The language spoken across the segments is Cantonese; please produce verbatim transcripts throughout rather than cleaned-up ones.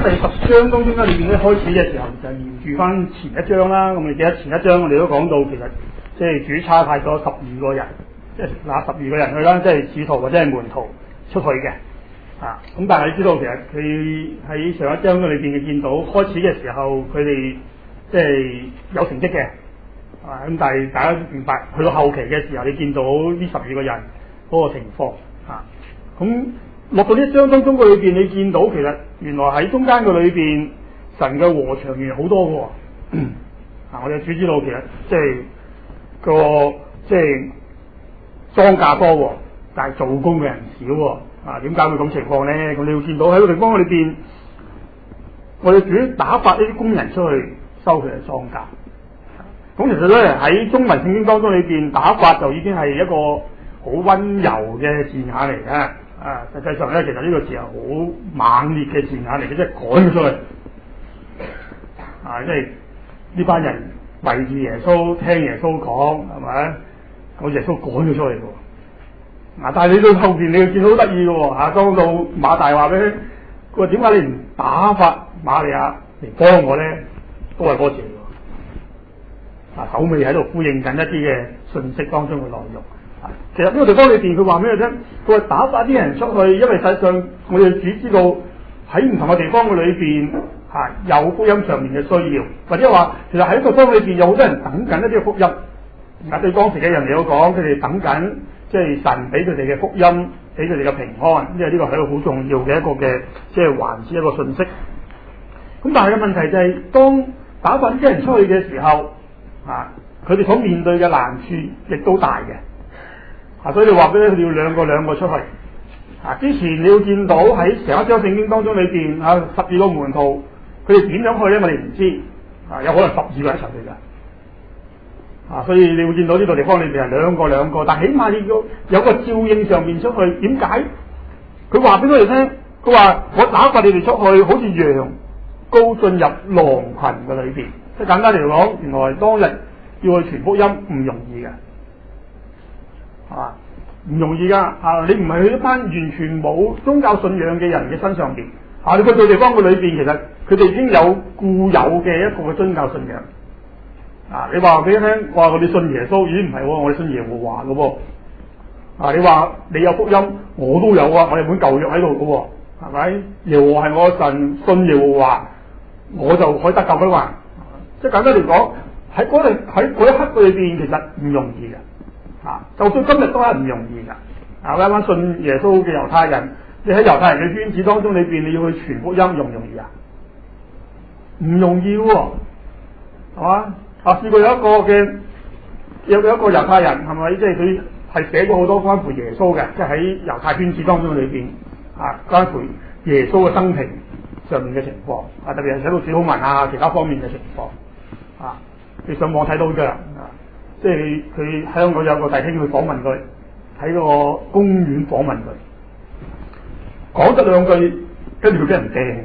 第十章當中咧，裏邊咧開始嘅時候就延續翻前一章啦。咁你記得前一章我哋都講到，其實即係主差派咗十二個人，即係嗱十二個人去啦，即係使徒或者係門徒出去嘅。啊，咁但係你知道其實佢喺上一章裏邊嘅見到開始嘅時候，佢哋即係有成績嘅。啊，咁但係大家明白，去到後期嘅時候，你見到呢十二個人嗰個情況。啊，咁。落到呢一章當中嘅裏邊，你見到其實原來喺中間嘅裏邊，神嘅禾場原來好多嘅喎。啊，我哋主知道其實即係個即係莊稼多喎，但係做工嘅人少喎。啊，點解會咁情況咧？咁你會見到喺個地方裏邊，我哋主打發呢啲工人出去收佢嘅莊稼。咁其實咧喺中文聖經當中裏邊，打發就已經係一個好溫柔嘅字眼嚟嘅。啊，實際上咧，其實呢個字係好猛烈嘅字眼嚟嘅，即係趕佢出去。啊，即係呢班人圍住耶穌，聽耶穌講，係咪？咁耶穌趕佢出去嘅。嗱、啊，但係你到後邊，你要見到好得意嘅喎。嚇，當到馬大話俾佢，佢話點解你唔打發瑪利亞嚟幫我咧？都係嗰字喎。啊，後尾喺度呼應緊一啲嘅信息當中嘅內容。其實呢個地方裏邊，佢話咩啫？佢話打發啲人出去，因為實際上我哋只知道喺唔同嘅地方嘅裏邊嚇有福音上面嘅需要，或者話其實喺個地方裏邊有好多人等緊一啲嘅福音。啊，對當時嘅人嚟講，佢哋等緊即係神俾佢哋嘅福音，俾佢哋嘅平安，因為呢個係一個好重要嘅一個嘅即係環節一個信息。咁但係嘅問題就係、是，當打發啲人出去嘅時候，啊，佢哋所面對嘅難處亦都大嘅。啊，所以你話俾佢哋要兩個兩個出去。啊，之前你要見到喺成一章聖經當中裏邊，啊，十二個門徒，佢哋點樣去咧？我哋唔知。啊，有可能十二個一齊去㗎。啊，所以你會見到呢個地方裏邊係兩個兩個，但起碼你要有個照應上面出去。點解？佢話俾佢哋聽，佢話我打發你哋出去，好似羊羔進入狼群嘅裏邊。即係簡單嚟講，原來當日要去傳福音唔容易嘅。啊，唔容易噶！啊，你唔係去一班完全冇宗教信仰嘅人嘅身上邊。啊，你去到地方嘅裏邊，其實佢哋已經有固有嘅一個嘅宗教信仰。啊，你話俾佢聽，話我哋信耶穌，咦唔係喎，我哋信耶和華嘅喎。啊，你話你有福音，我都有啊，我有本舊約喺度嘅喎，係咪？耶和華係我神，信耶和華，我就可以得救嘅嘛。即係簡單嚟講，喺嗰度喺嗰一刻裏邊，其實唔容易嘅。啊，就算今日都係唔容易噶。啊，啱啱信耶穌嘅猶太人，你喺猶太人嘅圈子當中裏邊，你要去傳福音，容唔容易啊？唔容易喎，係嘛？啊，試過有一個嘅有有一個猶太人，係咪？即係佢係寫過好多關乎耶穌嘅，即係喺猶太圈子當中裏邊啊，關乎耶穌嘅生平上面嘅情況啊，特別係寫到小好文啊，其他方面嘅情況啊，你上網睇到嘅啊。即係佢香港有個弟兄去訪問佢，喺個公園訪問佢，講得兩句，跟住佢俾人掟。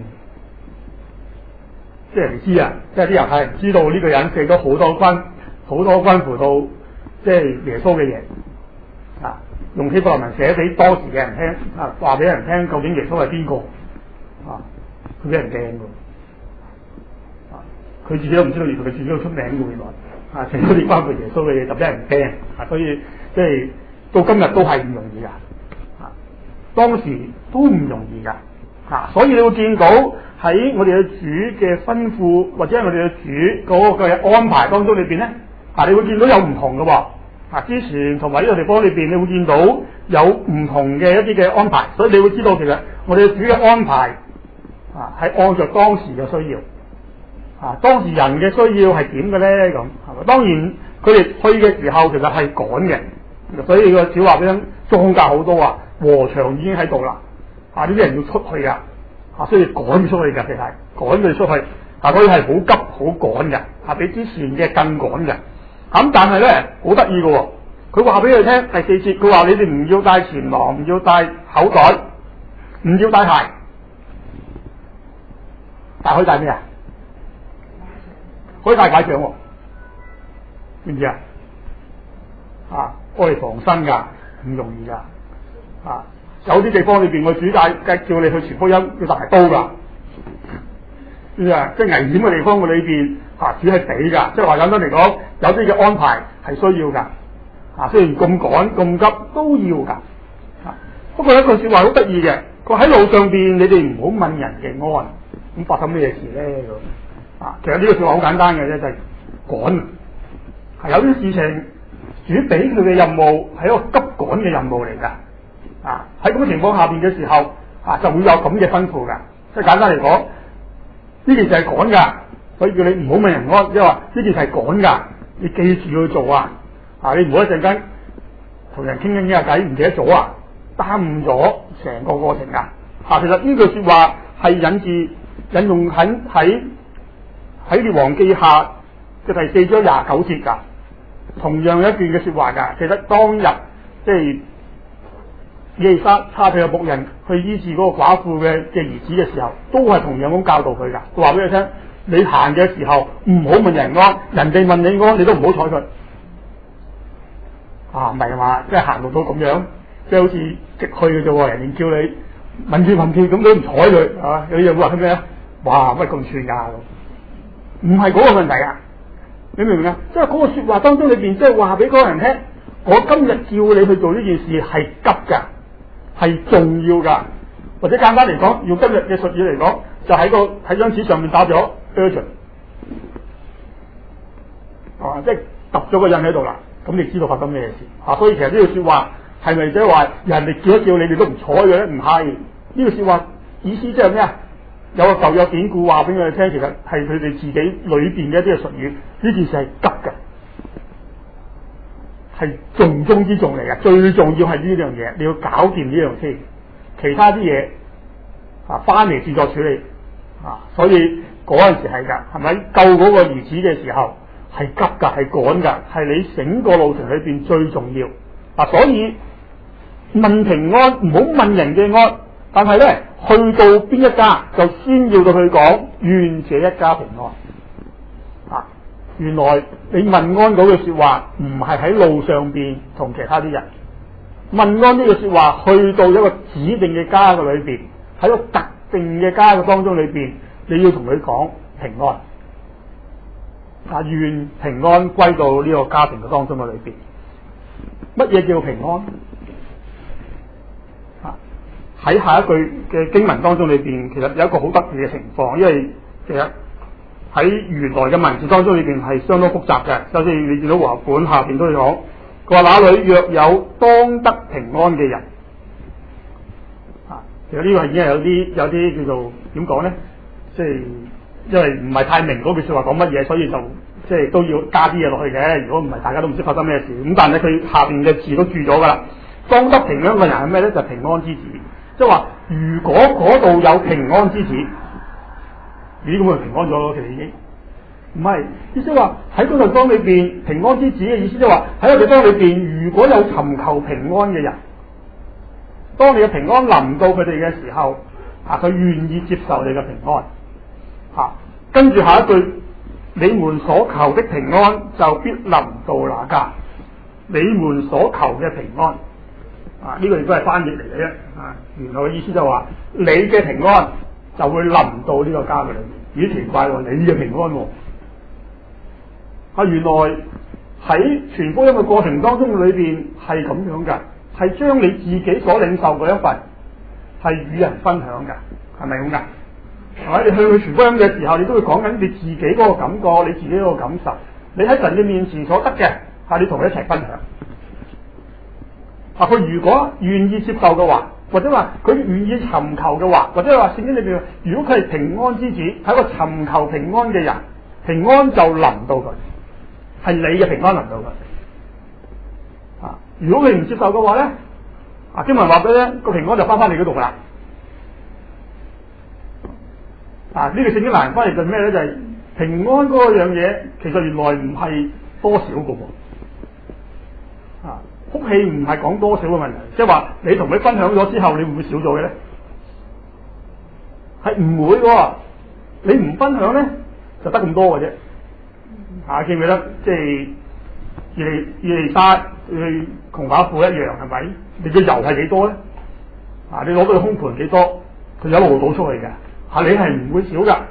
即係人知啊，即係啲猶太人知道呢個人寫咗好多關好多關乎到即係耶穌嘅嘢啊，用希伯來文寫俾當時嘅人聽啊，話俾人聽究竟耶穌係邊個啊？佢俾人掟㗎，啊，佢自己都唔知道，原來佢自己都出名㗎原來。啊！成嗰啲包括耶穌嘅嘢就俾人驚啊，所以即係到今日都係唔容易噶。啊，當時都唔容易噶。啊，所以你會見到喺我哋嘅主嘅吩咐或者係我哋嘅主嗰個嘅安排當中裏邊咧，啊，你會見到有唔同嘅喎。啊，之前同埋呢個地方裏邊，你會見到有唔同嘅一啲嘅安排，所以你會知道其實我哋嘅主嘅安排啊係按照當時嘅需要。啊，當時人嘅需要係點嘅咧？咁係咪？當然佢哋去嘅時候其實係趕嘅，所以個小話俾人莊稼好多啊，禾場已經喺度啦。啊，呢啲人要出去噶，啊，所以趕佢出去嘅，其實係趕佢出去。啊，所以係好急好趕嘅，啊，比之前嘅更趕嘅。咁、啊、但係咧好得意嘅喎，佢話俾佢聽第四節，佢話你哋唔要帶錢囊，唔要帶口袋，唔要帶鞋，但可以帶咩啊？可以帶拐杖喎，知唔知啊？啊，我哋防身噶，唔容易噶。啊，有啲地方裏邊我主帶叫你去傳福音，要帶刀噶。 啊，即係危險嘅地方嘅裏邊，啊，主係俾㗎，即係話簡單嚟講，有啲嘅安排係需要㗎，啊，雖然咁趕咁急都要㗎，啊，不過有一句説話好得意嘅，佢喺路上邊，你哋唔好問人嘅安，咁發生咩事咧咁，啊，其實呢句説話好簡單嘅啫，就係、是、趕，係有啲事情主俾佢嘅任務係一個急趕嘅任務嚟㗎，啊，喺咁嘅情況下邊嘅時候，啊，就會有咁嘅吩咐㗎，即係簡單嚟講。呢件事係趕㗎，所以叫你唔好問人安，即係話呢件事係趕㗎，你記住去做啊！啊，你唔好一陣間同人傾傾傾下偈，唔記得咗啊，耽誤咗成個過程㗎。啊，其實呢句説話係引自引用喺喺喺列王記下嘅第四章廿九節㗎，同樣一段嘅説話㗎。其實當日即係以利沙差佢嘅僕人去醫治嗰個寡婦嘅嘅兒子嘅時候，都係同樣咁教導佢㗎。佢話俾你聽：你行嘅時候唔好問人安，人哋問你安，你都唔好睬佢。啊，唔係嘛？即係行到到咁樣，即係好似直去嘅啫喎。人哋叫你問住問住，咁你唔睬佢，係嘛？有啲人會話咩啊？哇，乜咁串㗎？唔係嗰個問題啊！你明唔明啊？即係嗰個説話當中裏邊，即係話俾嗰個人聽：我今日叫你去做呢件事係急㗎。係重要㗎，或者簡單嚟講，用今日嘅術語嚟講，就喺個喺張紙上面打咗 urgent， 啊，即係揼咗個印喺度啦。咁你知道發生咩事啊？所以其實呢句説話係咪即係話人哋叫一叫你哋都唔睬佢咧？唔係，呢句説話意思即係咩啊？有個舊約典故話俾我哋聽，其實係佢哋自己裏邊嘅一啲嘅術語。呢件事係急嘅。係重中之重嚟嘅，最重要係呢樣嘢，你要搞掂呢樣先，其他啲嘢啊翻嚟自作處理啊。所以嗰陣時係㗎，係咪救嗰個兒子嘅時候係急㗎，係趕㗎，係你整個路程裏邊最重要啊。所以問平安唔好問人嘅安，但係咧去到邊一家就先要到佢講願這一家平安啊。原來你問安嗰句説話唔係喺路上邊同其他啲人問安，呢句説話去到一個指定嘅家嘅裏邊，喺個特定嘅家嘅當中裏邊，你要同佢講平安啊，願平安歸到呢個家庭嘅當中嘅裏邊。乜嘢叫平安啊？喺下一句嘅經文當中裏邊，其實有一個好得意嘅情況，因為其實喺原來嘅文字當中裏邊係相當複雜嘅。首先你見到和合本下邊都有講，佢話那裏若有當得平安嘅人，啊，其實呢個已經係有啲有啲叫做點講咧，即係因為唔係太明嗰句説話講乜嘢，所以就即係都要加啲嘢落去嘅。如果唔係，大家都唔知發生咩事。咁但係佢下邊嘅字都注咗㗎啦。當得平安嘅人係咩咧？就係、平安之子，即係話如果嗰度有平安之子。咦，咁咪平安咗？其實已經唔係意思話喺嗰個地方裏邊平安之子嘅意思，即係話喺個地方裏邊如果有尋求平安嘅人，當你嘅平安臨到佢哋嘅時候，啊，佢願意接受你嘅平安，嚇、啊，跟住下一句，你們所求的平安就必臨到那家，你們所求嘅平安，啊，呢、這個亦都係翻譯嚟嘅啫，啊，原來嘅意思就係話你嘅平安就會臨到呢個家嘅裏面。咦，奇怪喎，你嘅平安喎，啊，原來喺傳福音嘅過程當中裏邊係咁樣㗎，係將你自己所領受嗰一份係與人分享㗎，係咪咁㗎？係咪？你去去傳福音嘅時候，你都會講緊你自己嗰個感覺，你自己嗰個感受，你喺神嘅面前所得嘅，係你同佢一齊分享。啊，佢如果願意接受嘅話，或者話佢願意尋求嘅話，或者話聖經裏邊，如果佢係平安之子，係一個尋求平安嘅人，平安就臨到佢，係你嘅平安臨到佢。啊，如果佢唔接受嘅話咧，啊，經文話俾咧個平安就翻翻你嗰度噶啦。啊，呢、這個聖經難翻嚟就咩咧？就係、是、平安嗰樣嘢，其實原來唔係多少嘅喎。啊。福氣唔係講多少嘅問題，即係話你同佢分享咗之後，你會唔會少咗嘅咧？係唔會嘅，你唔分享咧就得咁多嘅啫。啊，記唔記得？即係以利以利沙去窮寡婦一樣，係咪？你嘅油係幾多咧？啊，你攞到個空盤幾多，佢一路倒出去嘅。啊，你係唔會少噶，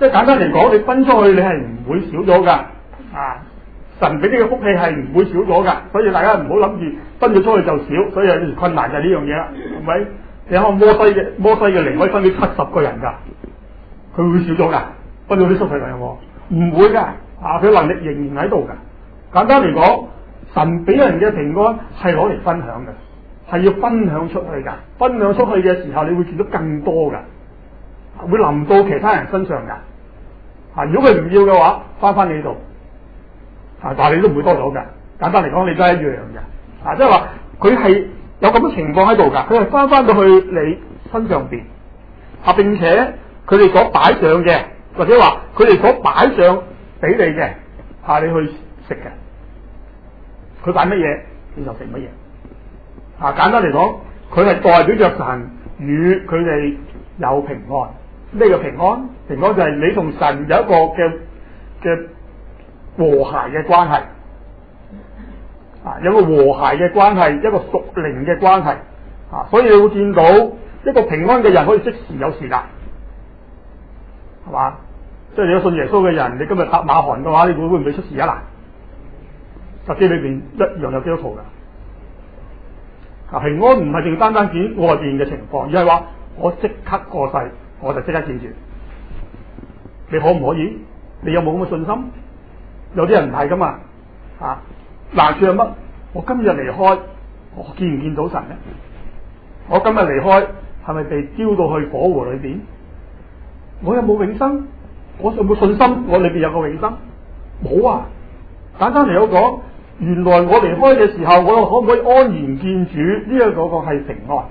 即係簡單嚟講，你分出去你係唔會少咗㗎，啊！神俾呢個福氣係唔會少咗㗎，所以大家唔好諗住分咗出去就少，所以有啲困難就係呢樣嘢啦，係咪？你睇摩西嘅摩西嘅靈可以分俾七十個人㗎，佢會少咗㗎？分咗啲出去㗎有冇？唔會㗎，啊！佢能力仍然喺度㗎。簡單嚟講，神俾人嘅平安係攞嚟分享嘅，係要分享出去㗎。分享出去嘅時候，你會見到更多㗎，會臨到其他人身上㗎。啊！如果佢唔要嘅話，翻返你度。啊！但係你都唔會多咗㗎。簡單嚟講，你都係一樣嘅。啊，即係話佢係有咁嘅情況喺度㗎。佢係翻翻到去你身上邊。啊，並且佢哋所擺上嘅，或者話佢哋所擺上俾你嘅，啊，你去食嘅。佢擺乜嘢，你就食乜嘢。啊，簡單嚟講，佢係代表着神與佢哋有平安。咩叫平安？平安就係你同神有一個嘅嘅。和諧嘅關係，啊，有個和諧嘅關係，一個屬靈嘅關係，啊，所以你會見到一個平安嘅人可以即時有時間，係嘛？即係你有信耶穌嘅人，你今日拍馬韓嘅話，你會會唔會出事啊？嗱，聖經裏邊一樣有基督徒㗎。啊，平安唔係淨單單指外邊嘅情況，而係話我即刻過世，我就即刻見住。你可唔可以？你有冇咁嘅信心？有啲人唔係噶嘛，啊，難處係乜？我今日離開，我見唔見到神咧？我今日離開，係咪被丟到去火湖裏邊？我有冇永生？我有冇信心？我裏邊有個永生？冇啊！簡單嚟講，原來我離開嘅時候，我可唔可以安然見主？呢一個個係平安，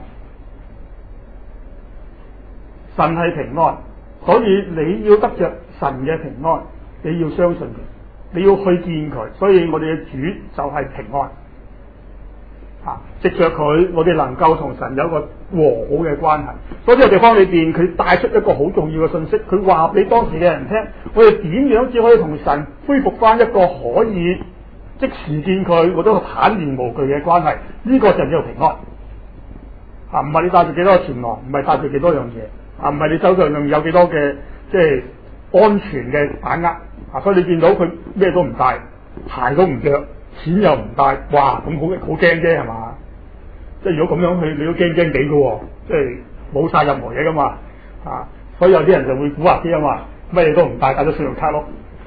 神係平安，所以你要得着神嘅平安，你要相信佢。你要去見佢，所以我哋嘅主就係平安。啊，藉着佢，我哋能夠同神有一個和好嘅關係。所以呢個地方裏邊，佢帶出一個好重要嘅信息，佢話俾當時嘅人聽，我哋點樣只可以同神恢復翻一個可以即時見佢，或者個坦然無懼嘅關係。呢、這個就叫做平安。啊，唔係你帶住幾多個錢囊，唔係帶住幾多樣嘢，啊，唔係你手上有幾多嘅即係安全嘅把握。啊！所以你見到佢咩都唔帶，鞋都唔着，錢又唔帶，哇！咁好好驚啫，係嘛？即係如果咁樣去，你都驚驚地嘅，即係冇晒任何嘢噶嘛。啊！所以有啲人就會蠱惑啲啊嘛，乜嘢都唔帶，帶咗信用卡咯。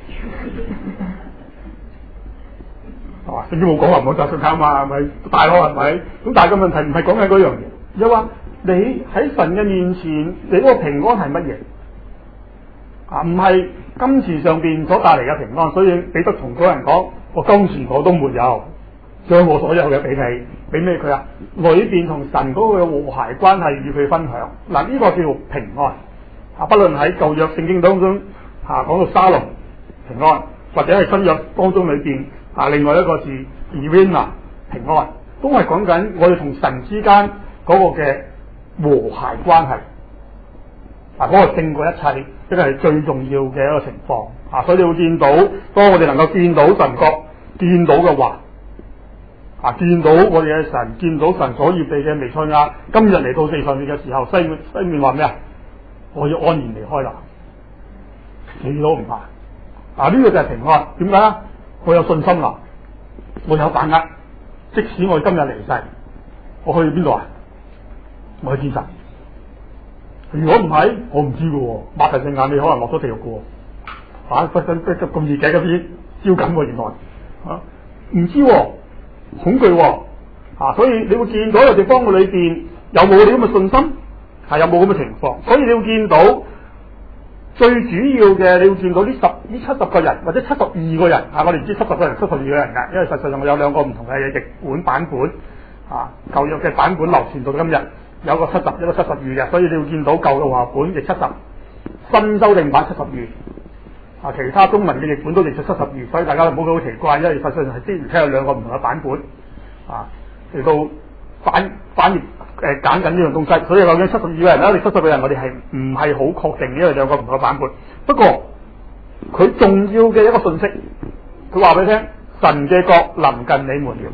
係嘛？甚至冇講話唔好帶信用卡啊嘛，係咪帶咯？係咪？咁但係個問題唔係講緊嗰樣嘢，又話你喺神嘅面前，你嗰個平安係乜嘢？啊，唔係金錢上邊所帶嚟嘅平安，所以彼得同嗰人講：我金錢我都沒有，將我所有嘅俾你，俾咩佢啊？裏邊同神嗰個和諧關係與佢分享，嗱、啊、呢、這個叫做平安。啊，不論喺舊約聖經當中，啊講到沙龍平安，或者係新約當中裏邊啊另外一個字 Irena 平安，都係講緊我哋同神之間嗰個嘅和諧關係。啊！嗰、那個勝過一切，即係最重要嘅一個情況啊！所以你會見到，當我哋能夠見到神國，見到嘅話，啊，見到我哋嘅神，見到神所預備嘅彌賽亞，今日嚟到地上面嘅時候，西面西面話咩啊？我要安然離開啦，你都唔怕啊！呢、這個就係平安。點解啊？我有信心啦，我有把握，即使我今日離世，我去邊度啊？我去見神。如果唔係，我唔知嘅喎，擘大隻眼你可能落咗地獄嘅喎，啊，不不不咁易計嗰啲招緊喎，原來啊唔知喎，恐懼喎，啊，所以你會見到有地方嘅裏邊有冇你咁嘅信心，係有冇咁嘅情況，所以你會見到最主要嘅，你會見到呢十呢七十個人或者七十二個人，啊，我哋唔知七十個人七十二個人㗎，因為實際上我有兩個唔同嘅譯本版本，啊，舊約嘅版本流傳到今日。有個七十，一個七十二嘅，所以你會見到舊嘅話本譯七十，新修訂版七十二，啊，其他中文嘅譯本都譯出七十二，所以大家唔好覺得好奇怪，因為實際上係之前有兩個唔同嘅版本，啊，嚟到反反譯誒揀緊呢樣東西，所以究竟七十二個人啦，你七十個人我哋係唔係好確定，因為兩個唔同嘅版本。不過佢重要嘅一個信息，佢話俾你聽，神嘅國臨近你們了。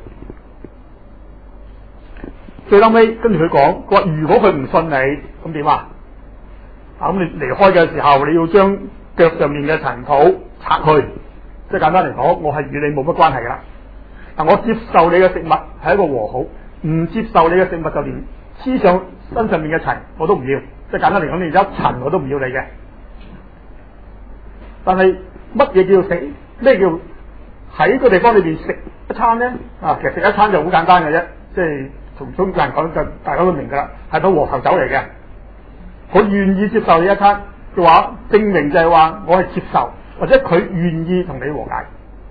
最後尾跟住佢講，佢話如果佢唔信你，咁點啊？啊咁你離開嘅時候，你要將腳上面嘅塵土擦去，即係簡單嚟講，我係與你冇乜關係噶啦。嗱，我接受你嘅食物係一個和好，唔接受你嘅食物就連黐上身上面嘅塵我都唔要。即係簡單嚟講，你一塵我都唔要你嘅。但係乜嘢叫食？咩叫喺個地方裏邊食一餐咧？啊，其實食一餐就好簡單嘅啫，即係從中國人講就大家都明噶啦，係到和頭酒嚟嘅。我願意接受你一餐嘅話，證明就係話我係接受，或者佢願意同你和解，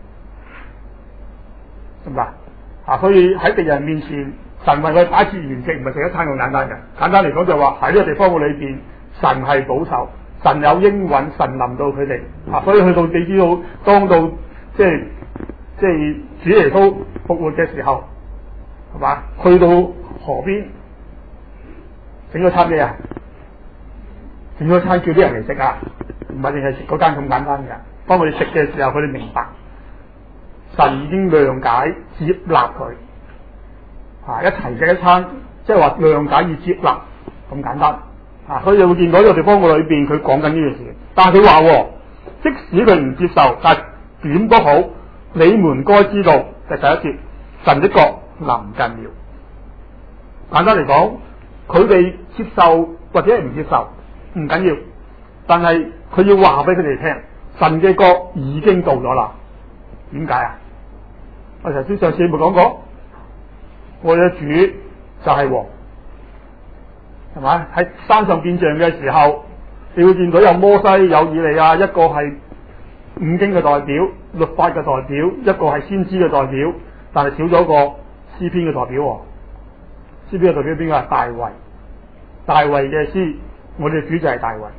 明白？啊，所以喺敵人面前，神為佢擺設筵席，唔係食一餐咁簡單嘅。簡單嚟講就係話喺呢個地方嘅裏邊，神係保守，神有應允，神臨到佢哋。啊，所以去到你知道，當到即係即係主耶穌復活嘅時候，係嘛？去到河邊整咗餐咩啊？整咗餐叫啲人嚟食啊，唔係淨係食嗰間咁簡單嘅。當我哋食嘅時候，佢哋明白神已經諒解接納佢，啊，一齊食一餐，即係話諒解與接納咁簡單。啊，所以你會見到呢個地方嘅裏邊，佢講緊呢件事。但係佢話，即使佢唔接受，但係點都好，你們該知道，第十一節，神的國臨近了。簡單嚟講，佢哋接受或者係唔接受唔緊要，但係佢要話俾佢哋聽，神嘅國已經到咗啦。點解啊？我頭先上次冇講過，我哋嘅主就係王，係咪？喺山上見象嘅時候，你會見到有摩西、有以利亞，一個係五經嘅代表、律法嘅代表，一個係先知嘅代表，但係少咗個詩篇嘅代表。詩篇嘅代表邊個？係大衛，大衛嘅詩，我哋嘅主就係大衛，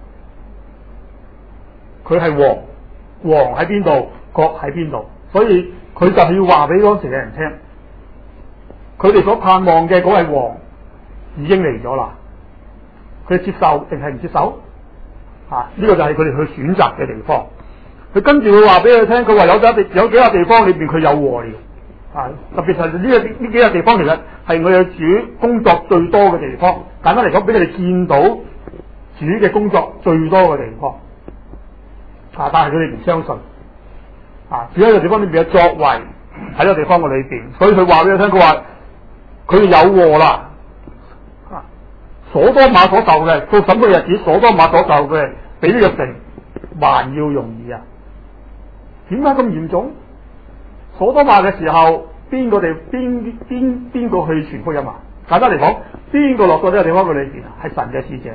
佢係王，王喺邊度，國喺邊度，所以佢就係要話俾當時嘅人聽，佢哋所盼望嘅嗰位王已經嚟咗啦。佢接受定係唔接受？啊，呢、這個就係佢哋去選擇嘅地方。佢跟住會話俾佢聽，佢話有咗有幾個地方裏邊佢有禍了。啊，特別係呢個呢幾個地方，其實係我哋主工作最多嘅地方。簡單嚟講，俾佢哋見到主嘅工作最多嘅地方。啊，但係佢哋唔相信。啊，主喺個地方裏邊嘅作為喺呢個地方嘅裏邊，所以佢話俾佢聽，佢話佢哋有禍啦。啊，所多瑪所受嘅，到審判日子，所多瑪所受嘅比呢個城還要容易啊！點解咁嚴重？所多瑪嘅時候，邊個地邊邊邊個去傳福音啊？簡單嚟講，邊個落到呢個地方嘅裏邊啊？係神嘅使者。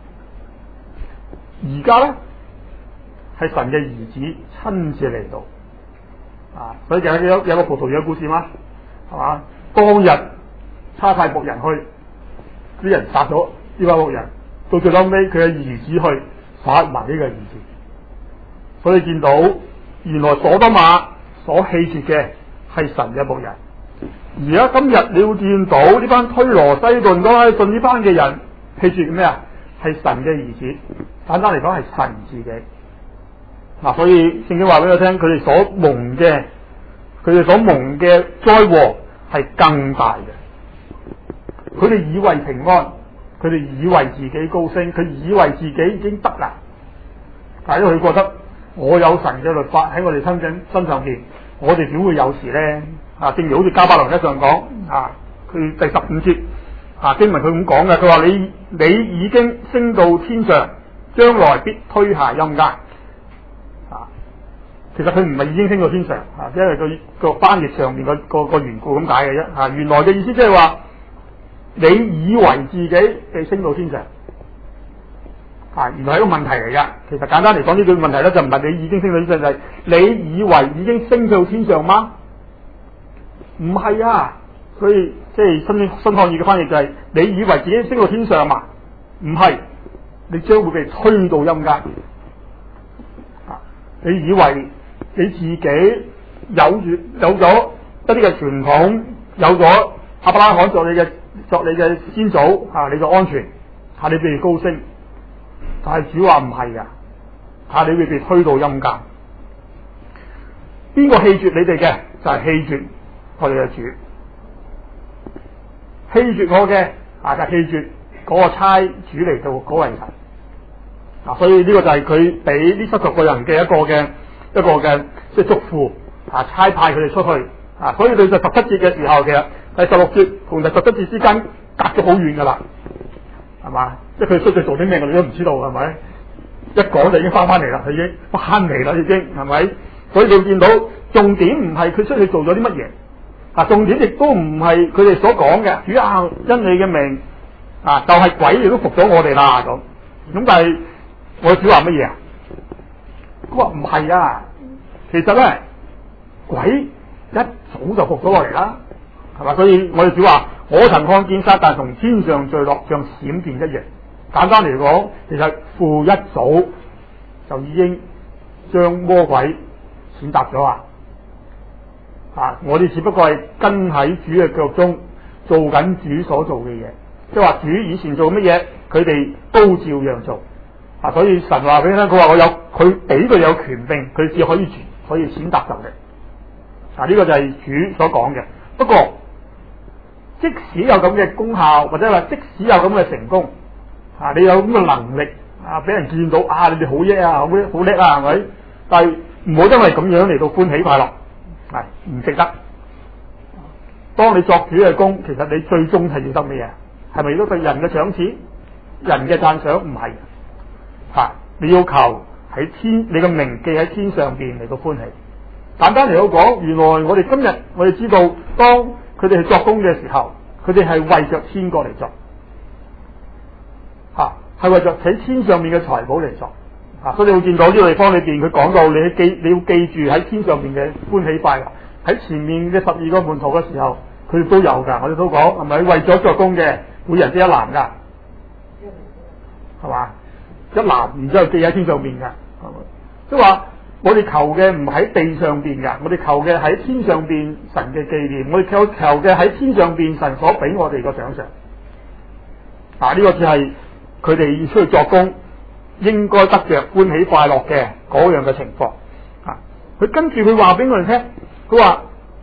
而家咧係神嘅兒子親自嚟到啊！所以就有有個葡萄園嘅故事嘛，係嘛？當日差派僕人去，啲人殺咗呢班僕人，到最後尾佢嘅兒子去殺埋呢個兒子。所以見到原來所多瑪所棄絕嘅係神嘅僕人，而家今日你會見到呢班推羅西頓嗰信呢班嘅人棄絕咩啊？係神嘅兒子，簡單嚟講係神自己。嗱、啊，所以聖經話俾我聽，佢哋所蒙嘅，佢哋所蒙嘅災禍係更大嘅。佢哋以為平安，佢哋以為自己高升，佢以為自己已經得啦，但係佢覺得我有神嘅律法喺我哋身身身上邊，我哋點會有事咧？啊，正如好似迦百農一上講啊，佢第十五節啊經文佢咁講嘅，佢話你你已經升到天上，將來必推下陰間。啊，其實佢唔係已經升到天上啊，因為佢個翻譯上面個個個緣故咁解嘅啫。啊，原來嘅意思即係話你以為自己被升到天上。啊，原來係一個問題嚟噶。其實簡單嚟講，呢句問題咧就唔係你已經升到天上，就係、是、你以為已經升到天上嗎？唔係啊，所以即係新新漢語嘅翻譯就係、是、你以為自己升到天上嘛？唔係，你將會被推到陰間。啊，你以為你自己有住有咗一啲嘅傳統，有咗亞伯拉罕作你嘅作你嘅先祖啊，你就安全，啊，你被高升。但係主話唔係噶，啊，你會被推到陰間。邊個棄絕你哋嘅？就係、是、棄絕我哋嘅主，棄絕我嘅啊，就棄絕嗰個差主嚟到嗰位神。 啊，所以呢個就係佢俾呢七十個人嘅一個嘅一個嘅即係囑咐啊，差派佢哋出去啊，所以到第十七節嘅時候，其實第十六節同第十七節之間隔咗好遠噶啦，係嘛？即係佢出去做啲咩，我哋都唔知道，係咪？一講就已經翻翻嚟啦，佢已經翻嚟啦，已經係咪？所以你見到重點唔係佢出去做咗啲乜嘢啊，重點亦都唔係佢哋所講嘅主啊，因你嘅名啊，就係、是、鬼亦都服咗我哋啦咁。咁但係我主話乜嘢啊？佢話唔係啊，其實咧鬼一早就服咗我哋啦，係嘛？所以我哋主話我曾看見撒但從天上墜落，像閃電一樣。簡單嚟講，其實父一早就已經將魔鬼選擇咗啊！啊，我哋只不過係跟喺主嘅腳中做緊主所做嘅嘢，即係話主以前做乜嘢，佢哋都照樣做啊！所以神話俾你聽，佢話我有佢俾佢有權柄，佢只可以可以選擇就嘅。啊，呢、這個就係主所講嘅。不過即使有咁嘅功效，或者話即使有咁嘅成功。啊！你有咁嘅能力啊，俾人見到啊，你哋好叻啊，好叻好叻啊，係咪？但係唔好因為咁樣嚟到歡喜快樂，係唔值得。當你作主嘅工，其實你最終係要得咩嘢？係咪要得對人嘅賞賜、人嘅讚賞？唔係，吓你要求喺天，你嘅名記喺天上邊嚟到歡喜。簡單嚟到講，原來我哋今日我哋知道，當佢哋去作工嘅時候，佢哋係為着天國嚟作。啊，係為咗喺天上面嘅財寶嚟作啊，所以你會見到呢個地方裏邊，佢講到你記你要記住喺天上面嘅歡喜快樂。喺前面嘅十二個門徒嘅時候，佢哋都有噶，我哋都講係咪為咗作工嘅，每人都一籃噶，係嘛？一籃，然之後記喺天上面噶，即係話我哋求嘅唔喺地上邊噶，我哋求嘅喺天上邊神嘅紀念，我哋求求嘅喺天上邊神所俾我哋個獎賞。啊，呢個只係。佢哋要出去作工，應該得着歡喜快樂嘅嗰樣嘅情況。啊，佢跟住佢話俾我哋聽，佢話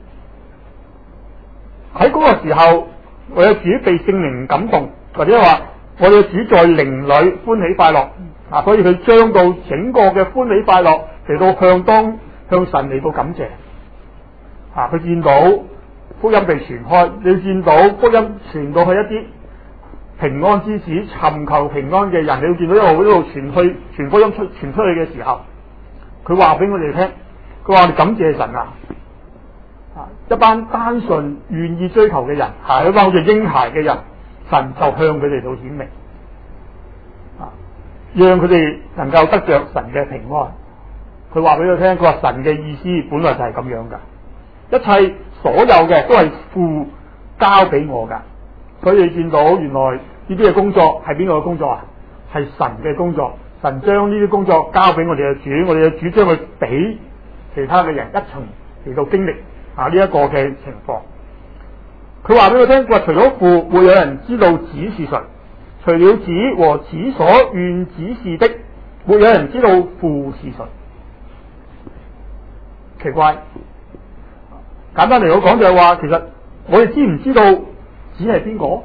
喺嗰個時候，我嘅主被聖靈感動，或者話我嘅主在靈裏歡喜快樂。啊，所以佢將到整個嘅歡喜快樂嚟到向當向神嚟到感謝。啊，佢見到福音被傳開，你見到福音傳到去一啲平安之子尋求平安嘅人，你會見到一路一路傳去傳福音出傳出去嘅時候，佢話俾我哋聽，佢話我哋感謝神啊！啊，一班單純願意追求嘅人，係一班好似嬰孩嘅人，神就向佢哋到顯明，啊，讓佢哋能夠得着神嘅平安。佢話俾佢聽，佢話神嘅意思本來就係咁樣噶，一切所有嘅都係父交俾我噶。所以你見到原來呢啲嘅工作係邊個嘅工作啊？係神嘅工作，神將呢啲工作交俾我哋嘅主，我哋嘅主將佢俾其他嘅人一齊嚟到經歷啊呢一個嘅情況。佢話俾我聽，佢話除咗父，沒有人知道子是誰；除了子和子所願指示的，沒有人知道父是誰。奇怪，簡單嚟講就係話，其實我哋知唔知道子係邊個？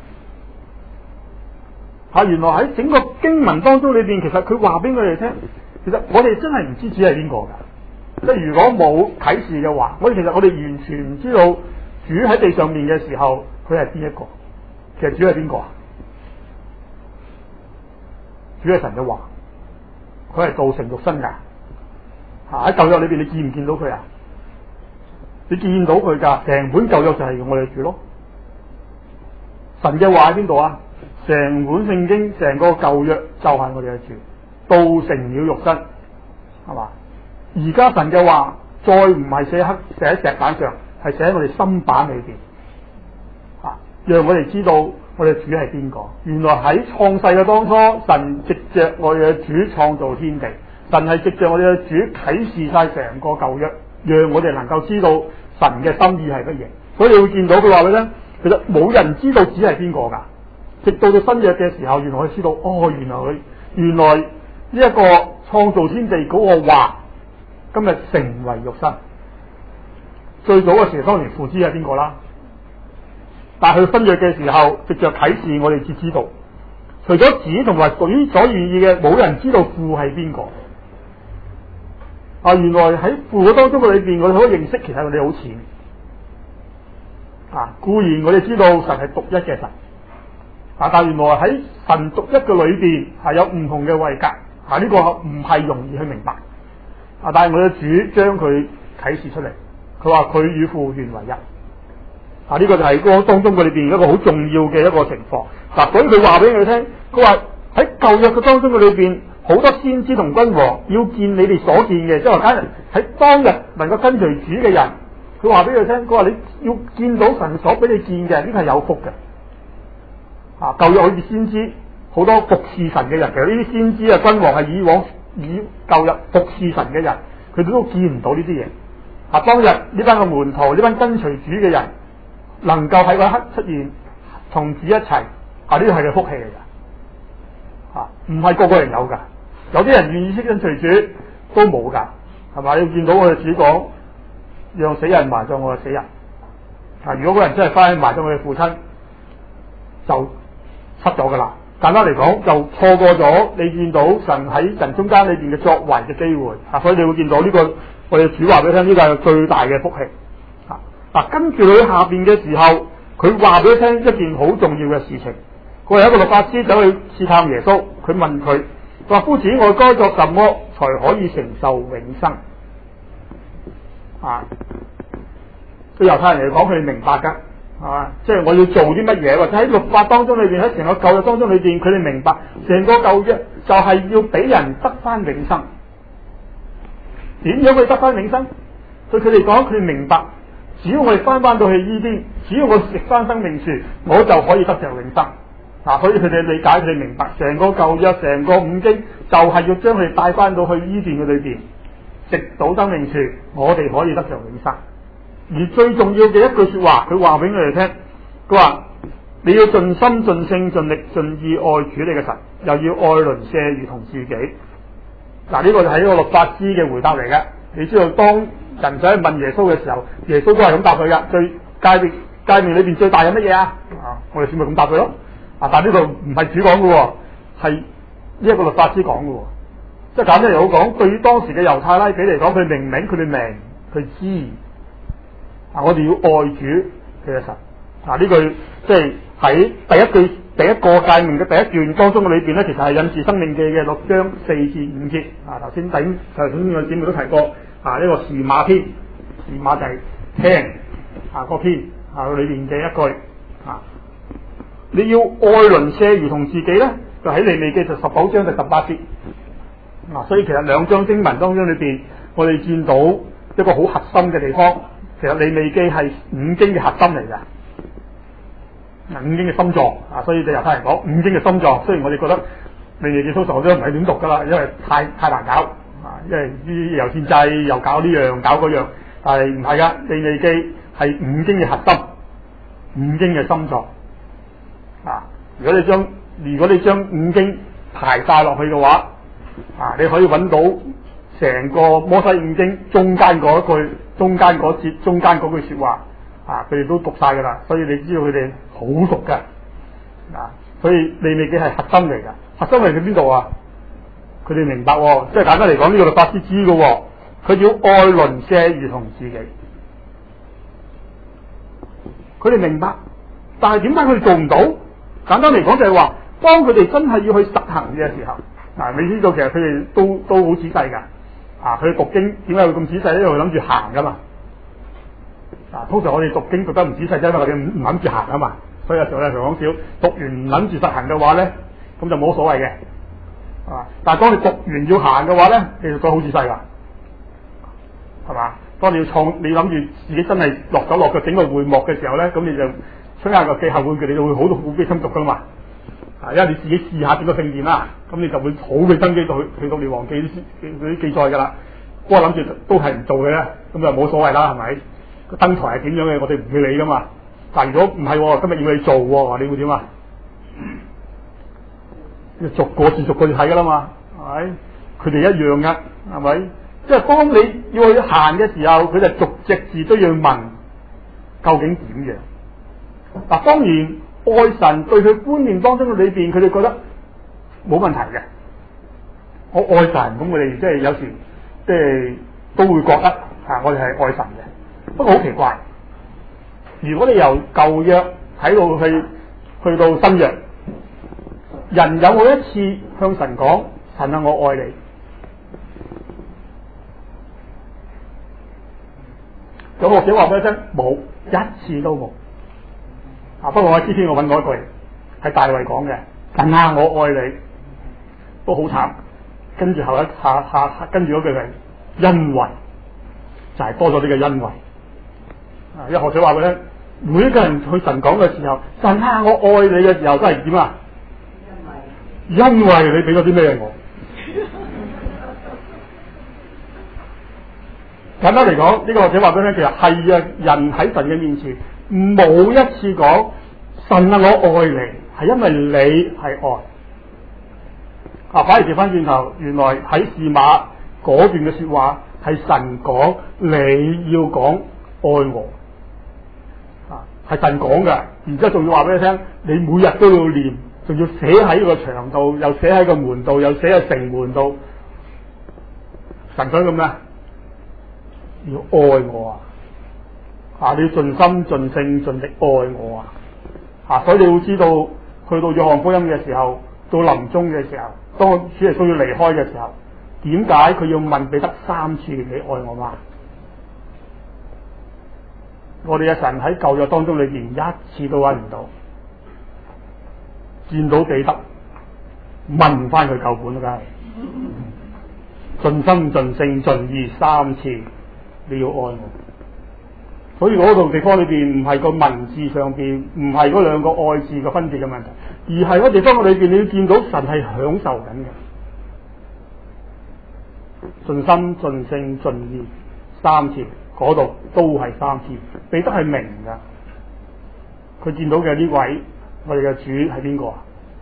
吓，原來喺整個經文當中裏邊，其實佢話俾我哋聽，其實我哋真係唔知子係邊個噶。即係如果冇啟示嘅話，我哋其實我哋完全唔知道主喺地上面嘅時候，佢係邊一個？其實主係邊個啊？主係神嘅話，佢係道成肉身噶。吓，喺舊約裏邊，你見唔見到佢啊？你見到佢噶，成本舊約就係我哋主咯。神嘅話喺邊度啊？成本聖經，成個舊約就係我哋嘅主，道成了肉身，係嘛？而家神嘅話再唔係寫黑寫喺石板上，係寫喺我哋心板裏邊，啊，讓我哋知道我哋主係邊個。原來喺創世嘅當初，神藉着我哋嘅主創造天地，神係藉着我哋嘅主啟示晒成個舊約，讓我哋能夠知道神嘅心意係乜嘢。所以你會見到佢話俾你聽，其實冇人知道子係邊個噶，直到到新約嘅時候，原來佢知道，哦，原來佢原來呢一個創造天地嗰個話，今日成為肉身。最早嘅時候當然父知係邊個啦，但係佢新約嘅時候，藉着啟示我哋至知道， 除咗子同埋水所願意嘅，冇人知道父係邊個。啊，原來喺父嘅當中嘅裏邊，我哋可以認識其實我哋好淺。啊，固然我哋知道神係獨一嘅神，啊，但原來喺神獨一嘅裏邊係有唔同嘅位格。啊，呢個唔係容易去明白。啊，但係我嘅主將佢啟示出嚟，佢話佢與父原為一。啊，呢個就係嗰當中嘅裏邊一個好重要嘅一個情況。嗱，所以佢話俾佢聽，佢話喺舊約嘅當中嘅裏邊，好多先知同君王要見你哋所見嘅，即係話喺當日能夠跟隨主嘅人，佢話俾佢聽，佢話你要見到神所俾你見嘅，呢個係有福嘅。啊，舊約好似先知好多服侍神嘅人，其實呢啲先知啊、君王係以往以舊日服侍神嘅人，佢哋都見唔到呢啲嘢。啊，當日呢班嘅門徒，呢班跟隨主嘅人，能夠喺嗰一刻出現，同主一齊。啊！呢個係佢福氣嚟噶，啊，唔係個個人有噶，有啲人願意識跟隨主都冇噶，係嘛？你要見到我哋主講，讓死人埋葬我嘅死人。啊！如果嗰人真係翻去埋葬我嘅父親，就失咗噶啦。簡單嚟講，就錯過咗你見到神喺人中間裏邊嘅作為嘅機會。啊！所以你會見到呢、這個我哋主話俾你聽，呢、這個係最大嘅福氣。啊！嗱，跟住佢下邊嘅時候，佢話俾你聽一件好重要嘅事情。佢有一個律法師走去試探耶穌，佢問佢話：夫子，我該作什麼才可以承受永生？啊，對猶太人嚟講，佢哋明白噶，係嘛？即係我要做啲乜嘢，或者喺律法當中裏邊，喺成個舊約當中裏邊，佢哋明白成個舊約就係要俾人得翻永生。點樣去得翻永生？對佢哋講，佢哋明白，只要我哋翻翻到去伊甸，只要我食翻生命樹，我就可以得着永生。嗱，所以佢哋理解，佢哋明白，成個舊約、成個五經就係要將佢哋帶翻到去伊甸嘅裏邊，食到生命樹，我哋可以得着永生。而最重要嘅一句說話，佢話俾我哋聽，佢話你要盡心、盡性、盡力、盡意愛主你嘅神，又要愛鄰舍如同自己。嗱，呢個就係一個律法師嘅回答嚟嘅。你知道，當人仔問耶穌嘅時候，耶穌都係咁答佢噶。最誡命誡命裏邊最大係乜嘢啊？啊，我哋先咪咁答佢咯。啊！但呢度唔係主講嘅，係呢一個律法師講嘅，即係簡單嚟好講。對於當時嘅猶太拉比嚟講，佢明明佢哋明佢知啊，我哋要愛主佢嘅神啊！呢句即係喺第一句第一個誡命嘅第一段當中嘅裏邊咧，其實係引自申命記嘅六章四至五節啊。頭先頂頭先我節目都提過啊，呢、這個時馬篇，時馬就係聽啊個篇啊裏邊嘅一句啊。你要愛鄰舍如同自己咧，就喺利未記就十九章第十八節。嗱、啊，所以其實兩章經文當中裏邊，我哋見到一個好核心嘅地方。其實利未記係五經嘅核心嚟㗎，嗱，五經嘅心臟啊。所以就猶太人講五經嘅心臟。雖然我哋覺得利未記通常都唔係點讀㗎啦，因為太太難搞啊，因為啲又獻祭又搞呢樣搞嗰樣，但係唔係㗎，利未記係五經嘅核心，五經嘅心臟。啊！如果你將如果你將五經排晒落去嘅話，啊，你可以揾到成個摩西五經中間嗰句、中間嗰節、中間嗰句說話，啊，佢哋都讀晒噶啦。所以你知道佢哋好熟嘅，啊，所以利未記係核心嚟噶。核心嚟喺邊度啊？佢哋明白、哦，即係簡單嚟講，呢個律法師知嘅、哦，佢要愛鄰舍如同自己。佢哋明白，但係點解佢哋做唔到？簡單嚟講就係話，當佢哋真係要去實行嘅時候，嗱、啊，你知道其實佢哋都都好仔細噶，啊，佢哋讀經點解會咁仔細咧？因為諗住行噶嘛，啊，通常我哋讀經讀得唔仔細，因為我哋唔唔諗住行啊嘛，所以有時候咧就講少，讀完唔諗住實行嘅話咧，咁就冇所謂嘅，啊，但係當你讀完要行嘅話咧，其實都好仔細噶，係嘛？當你要創，你諗住自己真係落手落腳整個會幕嘅時候咧，咁你就。出下個記後會，佢哋就會好好悲心讀噶啦嘛，啊，因為你自己試下整個聖殿啦，咁你就會好嘅根基到去去到列王記嗰啲記載噶啦。不過諗住都係唔做嘅咧，咁就冇所謂啦，係咪？個燈台係點樣嘅，我哋唔會理噶嘛。但係如果唔係，今日要你做，你會點啊？要逐個字逐個字睇噶啦嘛，係咪？佢哋一樣噶，係咪？即係當你要去行嘅時候，佢就逐隻字都要問，究竟點樣？嗱，當然愛神對佢觀念當中嘅裏邊，佢哋覺得冇問題嘅。我愛神，咁我哋即係有時即係都會覺得啊，我哋係愛神嘅。不過好奇怪，如果你由舊約睇到去去到新約，人有冇一次向神講：神啊，我愛你？有學者話俾你聽，冇，一次都冇。啊，不過我之前我揾過一句，係大衛講嘅：神啊，我愛你，都好慘。跟住後一下下跟住嗰句係因為，就係、是、多咗呢個因為。啊，有學者話俾你聽，每一個人去神講嘅時候，神啊，我愛你嘅時候都係點啊？因為，因為你俾咗啲咩我？簡單嚟講，呢、這個學者話俾你聽，其實係啊，人喺神嘅面前冇一次講神啊，我愛你，係因為你係愛。啊，反而調翻轉頭，原來喺示瑪嗰段嘅說話係神講，你要講愛我。啊，係神講嘅，然之後仲要話俾你聽，你每日都要念，仲要寫喺個牆度，又寫喺個門度，又寫喺城門度。神想咁咩？要愛我啊！啊，你要盡心盡性盡力愛我啊！啊，所以你要知道，去到約翰福音嘅時候，到臨終嘅時候，當主耶穌要離開嘅時候，點解佢要問彼得三次你愛我嗎？我哋嘅神喺舊約當中裏邊一次都揾唔到，見到彼得問翻佢舊本啦，梗係盡心盡性盡意三次。你要愛我，所以嗰度地方裏邊唔係個文字上邊，唔係嗰兩個愛字嘅分別嘅問題，而係嗰地方裏邊你要見到神係享受緊嘅，盡心盡性盡意三次，嗰度都係三次，彼得係明噶，佢見到嘅呢位我哋嘅主係邊個啊？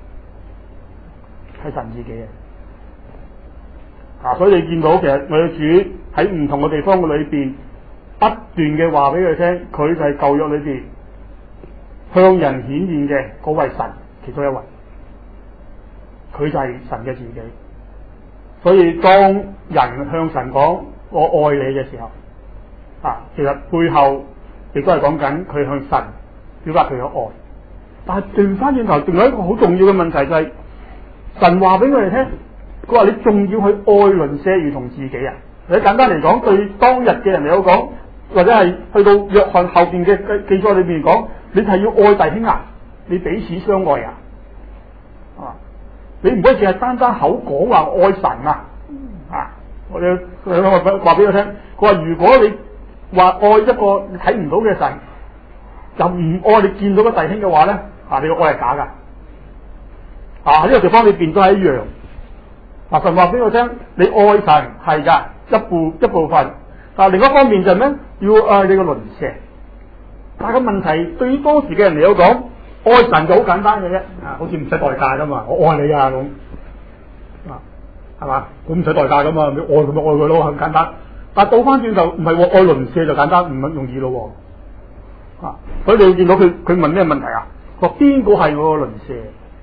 係神自己嘅。啊，所以你見到其實我哋主喺唔同嘅地方嘅裏邊，不斷嘅話俾佢聽，佢就係舊約裏邊向人顯現嘅嗰位神其中一位，佢就係神嘅自己。所以當人向神講我愛你嘅時候，啊，其實背後亦都係講緊佢向神表達佢嘅愛。但係調翻轉頭，仲有一個好重要嘅問題就係、是、神話俾我哋聽。佢話你仲要去愛鄰舍如同自己啊！你簡單嚟講，對當日嘅人嚟講，或者係去到約翰後邊嘅記載裏邊講，你係要愛弟兄啊，你彼此相愛啊！啊，你唔可以淨係單單口講話愛神啊！啊，我哋話俾佢聽，佢話如果你話愛一個你睇唔到嘅神，就唔愛你見到嘅弟兄嘅話咧，啊，你個愛係假噶！啊，呢、這個地方裏邊都係一樣。嗱，神話俾我聽，你愛神係噶一部一部分，但係另一方面就係咩？要愛你個鄰舍。但係個問題，對於當時嘅人嚟講，愛神就好簡單嘅啫，啊，好似唔使代價噶嘛，我愛你啊咁，啊，係嘛？咁唔使代價噶嘛，你愛佢咪愛佢咯，咁簡單。但係倒翻轉頭唔係喎，愛鄰舍就簡單，唔咁容易咯，啊，所以你會見到佢佢問咩問題啊？話邊個係我個鄰舍？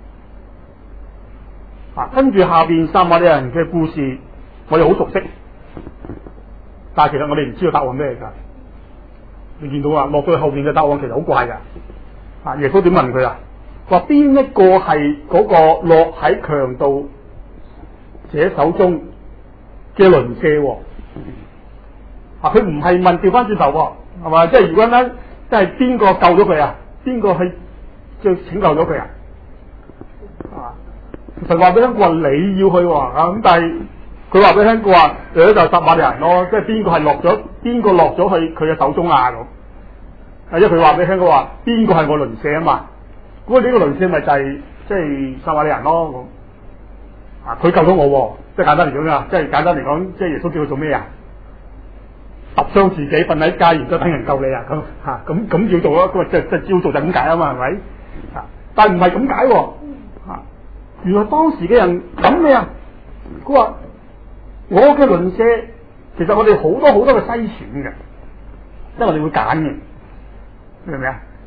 啊，跟住下邊撒瑪利亞人嘅故事，我哋好熟悉，但係其實我哋唔知道答案咩嚟噶。你見到啊，落到去後邊嘅答案其實好怪噶。啊，耶穌點問佢啊？話邊一個係嗰個落喺強盜者手中嘅鄰舍？啊，佢唔係問調翻轉頭，係嘛？即係如果咧，即係邊個救咗佢啊？邊個去就拯救咗佢啊？啊？神話俾佢聽，佢話你要去喎，啊咁，但係佢話俾佢聽，佢話誒就撒瑪利亞人咯，即係邊個係落咗，邊個落咗去佢嘅手中啊咁。啊，因為佢話俾佢聽，佢話邊個係我鄰舍啊嘛，咁啊呢個鄰舍咪就係即係撒瑪利亞人咯咁。啊，佢救咗我，即係簡單嚟講啊，即係簡單嚟講，即係耶穌叫佢做咩啊？揼傷自己瞓喺街，然之後等人救你啊咁嚇，咁咁要做咯，咁啊即係即係照做就咁解啊嘛，係咪？啊，但係唔係咁解喎。原來當時嘅人諗咩啊？佢話我嘅鄰舍，其實我哋好多好多嘅篩選嘅，因為我哋會揀嘅，明唔明啊？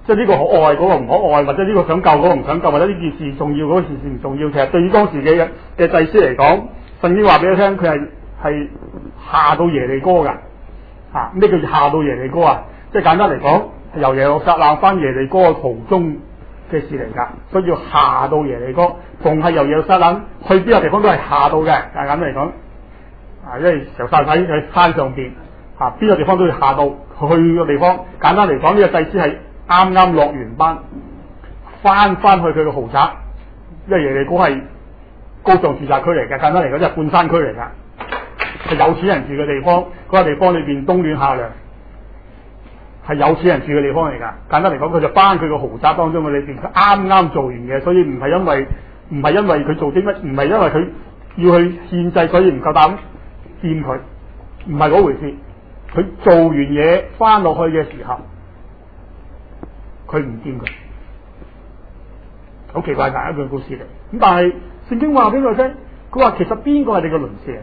即係呢個可愛，嗰、嗰個唔可愛，或者呢個想救，嗰、嗰個唔想救，或者呢件事重要，嗰、嗰個事事唔重要。其實對於當時嘅嘅祭司嚟講，聖經話俾佢聽，佢係係下到耶利哥㗎。啊，咩叫下到耶利哥啊？即係簡單嚟講，由耶路撒冷翻耶利哥嘅途中嘅事嚟㗎，所以叫下到耶利哥。逢係由耶路撒冷去邊個地方都係下到嘅，但係咁嚟講，啊，因為由曬喺喺山上邊，啊，邊個地方都要下到去個地方。簡單嚟講，呢、這個祭司係啱啱落完班，翻翻去佢嘅豪宅，因為耶利哥係高尚住宅區嚟嘅。簡單嚟講，即係半山區嚟㗎，係有錢人住嘅地方。嗰、那個地方裏邊冬暖夏涼，係有錢人住嘅地方嚟㗎。簡單嚟講，佢就翻佢個豪宅當中嘅裏邊，佢啱啱做完嘅，所以唔係因為唔係因為佢做啲乜，唔係因為佢要去獻祭，所以唔夠膽掂佢，唔係嗰回事。佢做完嘢翻落去嘅時候，佢唔掂佢，好奇怪嘅一個故事嚟。咁但係聖經話俾佢聽，佢話其實邊個係你嘅鄰舍？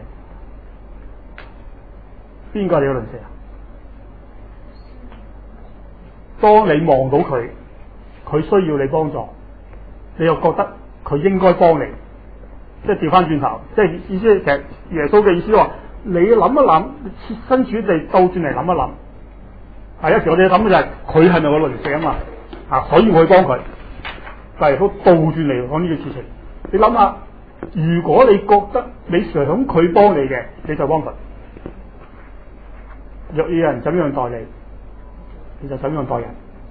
邊個係你嘅鄰舍啊？當你望到佢，佢需要你幫助，你又覺得佢應該幫你，即係調翻轉頭，即係意思其實耶穌嘅意思話，你諗一諗，設身處地倒轉嚟諗一諗。係有時我哋諗嘅就係佢係咪我鄰舍啊嘛？啊，所以我去幫佢。但係都倒轉嚟講呢個事情，你諗下，如果你覺得你想佢幫你嘅，你就幫佢。若有人怎樣待你，你就怎樣待人。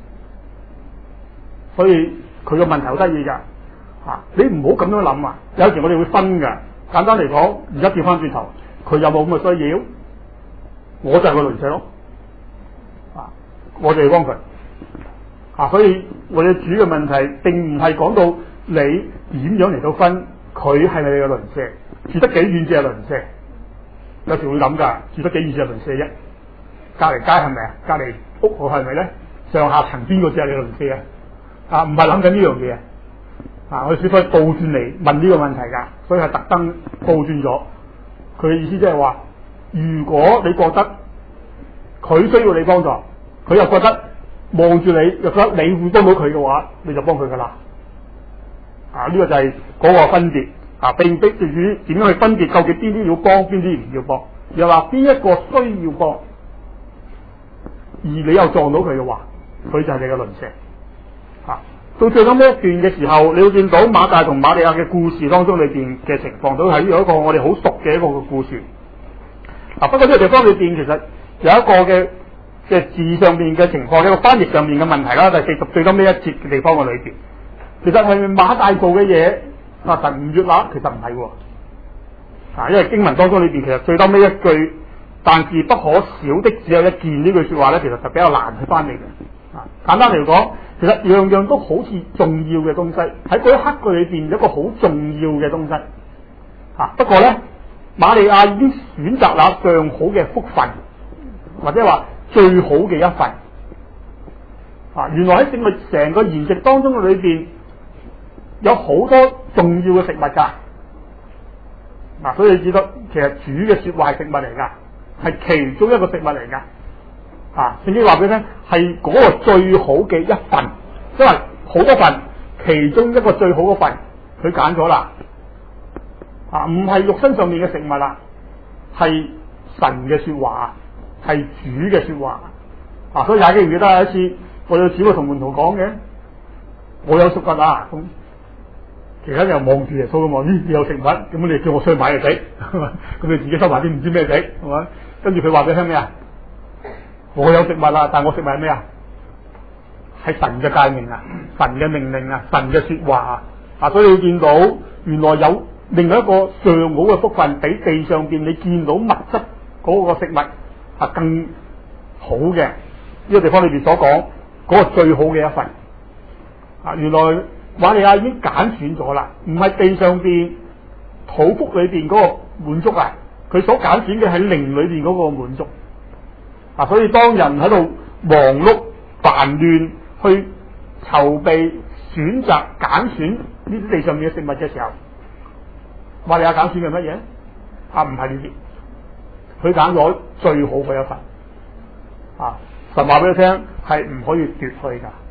所以佢個問題好得意㗎，啊！你唔好咁樣諗啊！有時我哋會分㗎。簡單嚟講，而家調翻轉頭，佢有冇咁嘅需要？我就係個鄰舍咯，啊！我哋幫佢。啊！所以我哋主嘅問題並唔係講到你點樣嚟到分佢係咪你嘅鄰舍，住得幾遠至係鄰舍？有時會諗㗎，住得幾遠至係鄰舍啫？隔離街係咪啊？隔離屋號係咪咧？上下層邊個至係你嘅鄰舍啊？啊，唔係諗緊呢樣嘢啊！我哋只可以倒轉嚟問呢個問題㗎，所以係特登倒轉咗。佢嘅意思即係話，如果你覺得佢需要你幫助，佢又覺得望住你又覺得你會幫到佢嘅話，你就幫佢㗎啦。啊，呢、這個就係嗰個分別啊，並不至於點樣去分別究竟邊啲要幫，邊啲唔要幫，又話邊一個需要幫，而你又撞到佢嘅話，佢就係你嘅鄰舍。啊，到最後呢一段嘅時候，你會見到馬大同馬利亞嘅故事當中裏邊嘅情況，都係有一個我哋好熟嘅一個嘅故事。啊，不過呢個地方裏邊其實有一個嘅嘅字上邊嘅情況，一個翻譯上面嘅問題啦，就係記述最後呢一節嘅地方嘅裏邊。其實係咪馬大做嘅嘢啊？神唔悅納，其實唔係喎。啊，因為經文當中裏邊其實最後呢一句，但是不可少的只有一件呢句說話咧，其實就比較難去翻譯嘅。啊，簡單嚟講，其實樣樣都好似重要嘅東西，喺嗰一刻嘅裏邊有一個好重要嘅東西。啊，不過咧，瑪利亞已經選擇那上好嘅福分，或者話最好嘅一份。啊，原來喺整個成個筵席當中嘅裏邊，有好多重要嘅食物㗎。嗱、啊，所以你知道其實主嘅說話係食物嚟㗎，係其中一個食物嚟㗎。啊，聖經話俾你聽，係嗰個最好嘅一份，因為好多份，其中一個最好嗰份，佢揀咗啦。啊，唔係肉身上面嘅食物啦，係神嘅說話，係主嘅說話。啊，所以大家記唔記得有一次我有主會同門徒講嘅，我有食物啊，咁其他人又望住耶穌咁話，咦，你有食物，咁你叫我出去買嚟食，咁你自己收埋啲唔知咩食，係嘛？跟住佢話俾你聽咩啊？我有食物啊，但係我食物係咩啊？係神嘅誡命啊，神嘅命令啊，神嘅說話啊。啊，所以你見到原來有另外一個上好嘅福分，比地上邊你見到物質嗰個食物啊更好嘅。呢個地方裏邊所講嗰個最好嘅一份啊，原來瑪利亞已經揀選咗啦，唔係地上邊土福裏邊嗰個滿足啊，佢所揀選嘅係靈裏邊嗰個滿足啊。所以當人喺度忙碌煩亂去籌備選擇揀選呢啲地上面嘅食物嘅時候，瑪利亞揀選嘅乜嘢啊？唔係呢啲，佢揀咗最好嘅一份啊。神話俾你聽，係唔可以奪去噶，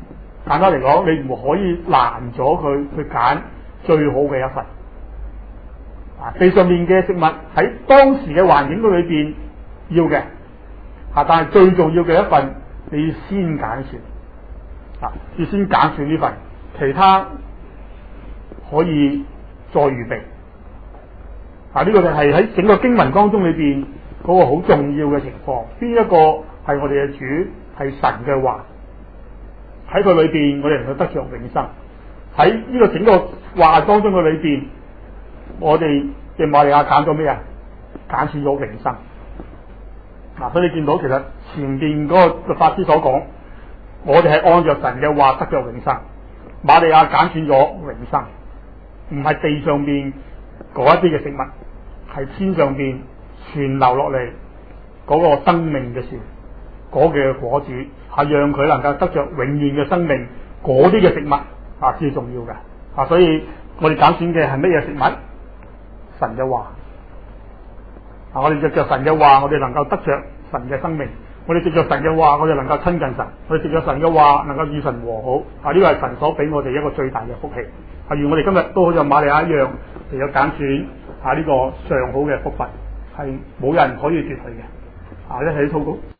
簡單嚟講，你唔可以攔咗佢去揀最好嘅一份。啊，地上面嘅食物喺當時嘅環境裏邊要嘅，啊，但係最重要嘅一份，你要先揀選，啊，要先揀選呢份，其他可以再預備。啊，呢個就係喺整個經文當中裏邊嗰個好重要嘅情況。邊一個係我哋嘅主，係神嘅話，喺佢裏邊我哋能夠得着永生。喺呢個整個話當中嘅裏邊，我哋嘅瑪利亞揀咗咩啊？揀選咗永生。嗱、啊，所以你見到其實前邊嗰個法師所講，我哋係按照神嘅話得着永生。瑪利亞揀選咗永生，唔係地上邊嗰一啲嘅食物，係天上邊傳流落嚟嗰個生命嘅樹，嗰嘅果子係讓佢能夠得着永遠嘅生命。嗰啲嘅食物啊，最重要嘅啊，所以我哋揀選嘅係乜嘢食物？神嘅話啊，我哋藉着神嘅話，我哋能夠得着神嘅生命。我哋藉着神嘅話，我哋能夠親近神。我哋藉着神嘅話，能夠與神和好啊！呢個係神所俾我哋一個最大嘅福氣。啊，如我哋今日都好似瑪利亞一樣，嚟有揀選啊呢個上好嘅福分，係冇人可以奪去嘅。啊，一起禱告。